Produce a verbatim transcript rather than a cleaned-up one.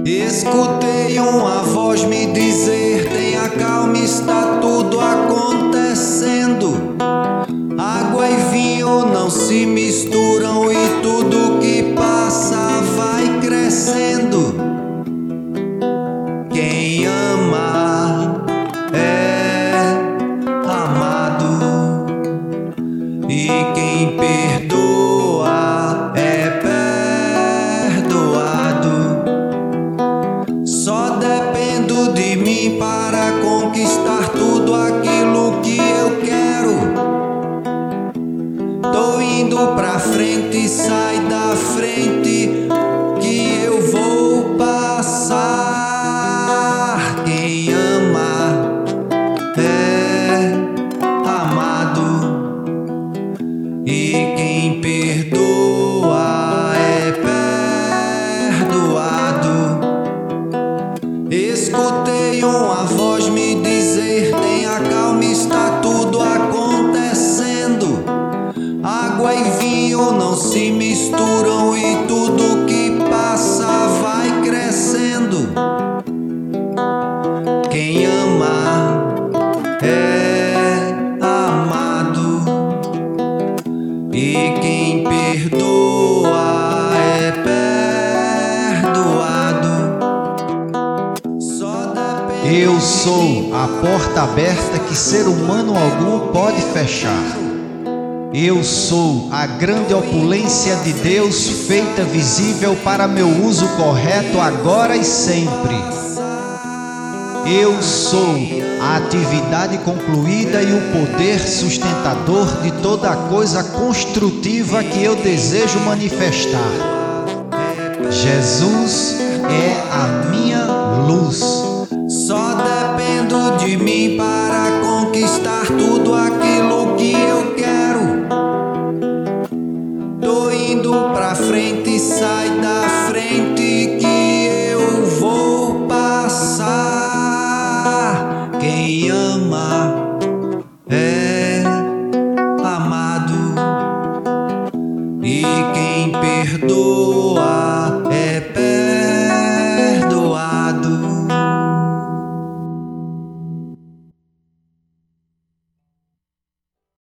Escutei uma voz me dizer: tenha calma, está tudo acontecendo. Água e vinho não se misturam e tudo que passa vai crescendo. Quem ama é amado e quem perdoa é perdoado. Só dependo de mim para conquistar tudo aquilo que eu quero. Tô indo pra frente, sai da frente que eu vou passar. Quem ama é amado e quem perdoa é perdoado. Escutei uma voz me dizer: tenha calma, está tudo acontecendo. Água e vinho não se misturam e tudo que passa vai crescendo. Quem ama é amado e quem perdoa é perdoado. Só depende. Eu sou a porta aberta que ser humano algum pode fechar. Eu sou a grande opulência de Deus feita visível para meu uso correto agora e sempre. Eu sou a atividade concluída e o poder sustentador de toda coisa construtiva que eu desejo manifestar. Jesus é a minha luz. Só dependo de mim para conquistar tudo aquilo que eu quero. Tô indo pra frente, sai da frente que eu vou passar. Quem ama é amado e quem perdoa